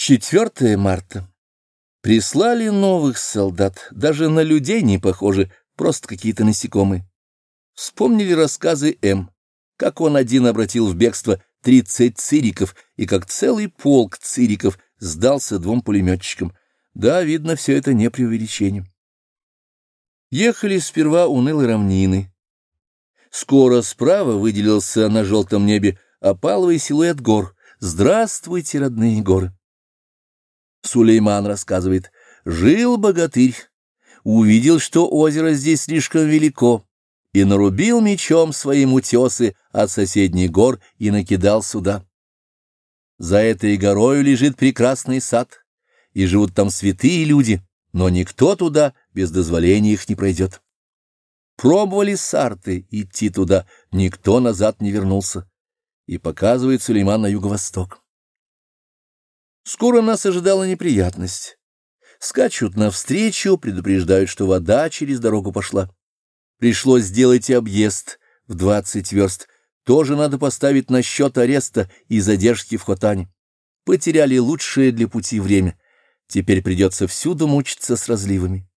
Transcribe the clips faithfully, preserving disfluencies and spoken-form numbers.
четвёртое марта. Прислали новых солдат, даже на людей не похожи, просто какие-то насекомые. Вспомнили рассказы М., как он один обратил в бегство тридцать цириков, и как целый полк цириков сдался двум пулеметчикам. Да, видно, все это не преувеличение. Ехали сперва унылой равнины. Скоро справа выделился на желтом небе опаловый силуэт гор. Здравствуйте, родные горы! Сулейман рассказывает: жил богатырь, увидел, что озеро здесь слишком велико, и нарубил мечом своим утесы от соседних гор и накидал сюда. За этой горою лежит прекрасный сад, и живут там святые люди, но никто туда без дозволения их не пройдет. Пробовали сарты идти туда, никто назад не вернулся. И показывает Сулейман на юго-восток. Скоро нас ожидала неприятность. Скачут навстречу, предупреждают, что вода через дорогу пошла. Пришлось сделать объезд в двадцать верст. Тоже надо поставить на счет ареста и задержки в Хотане. Потеряли лучшее для пути время. Теперь придется всюду мучиться с разливами.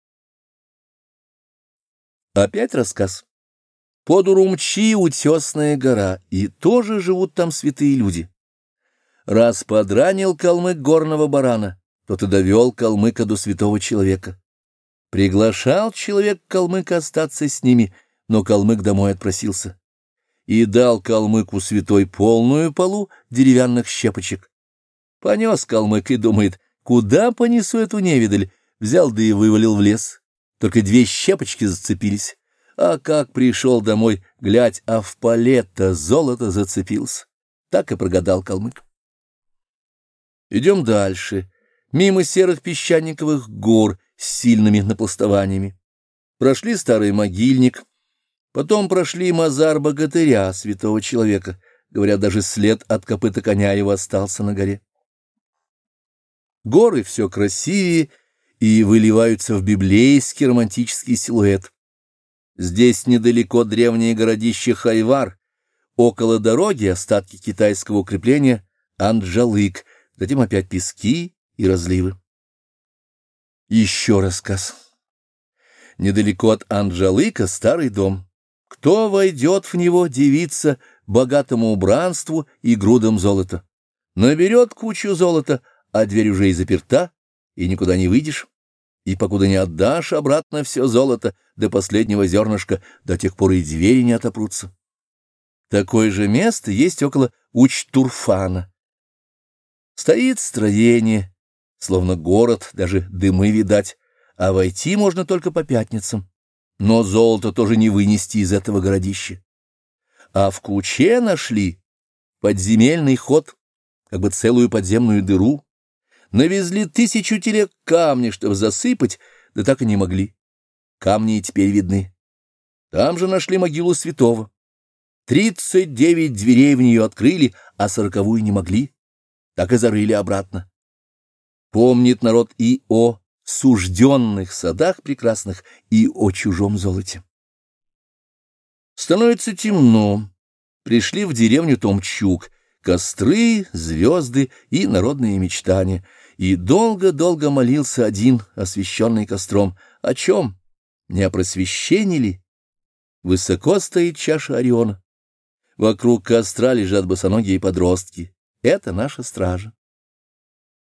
Опять рассказ. Под Урумчи утесная гора, и тоже живут там святые люди. Раз подранил калмык горного барана, тот и довел калмыка до святого человека. Приглашал человек калмыка остаться с ними, но калмык домой отпросился. И дал калмыку святой полную полу деревянных щепочек. Понес калмык и думает, куда понесу эту невидаль, взял да и вывалил в лес. Только две щепочки зацепились. А как пришел домой, глядь, а в поле-то золото зацепился. Так и прогадал калмык. Идем дальше, мимо серых песчаниковых гор с сильными напластованиями. Прошли старый могильник, потом прошли мазар богатыря, святого человека. Говорят, даже след от копыта коня его остался на горе. Горы все красивее и выливаются в библейский романтический силуэт. Здесь недалеко древнее городище Хайвар, около дороги остатки китайского укрепления Анджалык, затем опять пески и разливы. Еще рассказ. Недалеко от Анджалыка старый дом. Кто войдет в него, девица богатому убранству и грудам золота. Наберет кучу золота, а дверь уже и заперта, и никуда не выйдешь. И покуда не отдашь обратно все золото до последнего зернышка, до тех пор и двери не отопрутся. Такое же место есть около Учтурфана. Стоит строение, словно город, даже дымы видать, а войти можно только по пятницам. Но золото тоже не вынести из этого городища. А в Куче нашли подземельный ход, как бы целую подземную дыру. Навезли тысячу телег камней, чтобы засыпать, да так и не могли. Камни и теперь видны. Там же нашли могилу святого. Тридцать девять дверей в нее открыли, а сороковую не могли. Так и зарыли обратно. Помнит народ и о сужденных садах прекрасных, и о чужом золоте. Становится темно. Пришли в деревню Томчук. Костры, звезды и народные мечтания. И долго-долго молился один, освященный костром. О чем? Не о просвещении ли? Высоко стоит чаша Ориона. Вокруг костра лежат босоногие подростки. Это наша стража.